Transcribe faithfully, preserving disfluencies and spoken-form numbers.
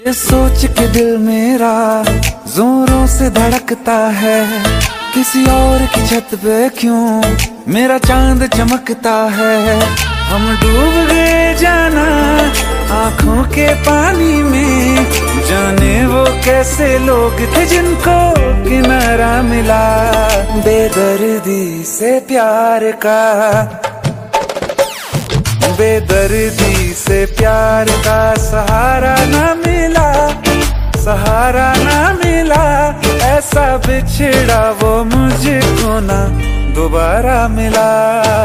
ये सोच के दिल मेरा जोरों से धड़कता है, किसी और की छत पे क्यों मेरा चांद चमकता है। हम डूब गए जाना आंखों के पानी में, जाने वो कैसे लोग थे जिनको किनारा मिला। बेदर्दी से प्यार का, बेदर्दी से प्यार का सहारा ना मिला, सहारा ना मिला। ऐसा बिछड़ा वो मुझको ना दोबारा मिला।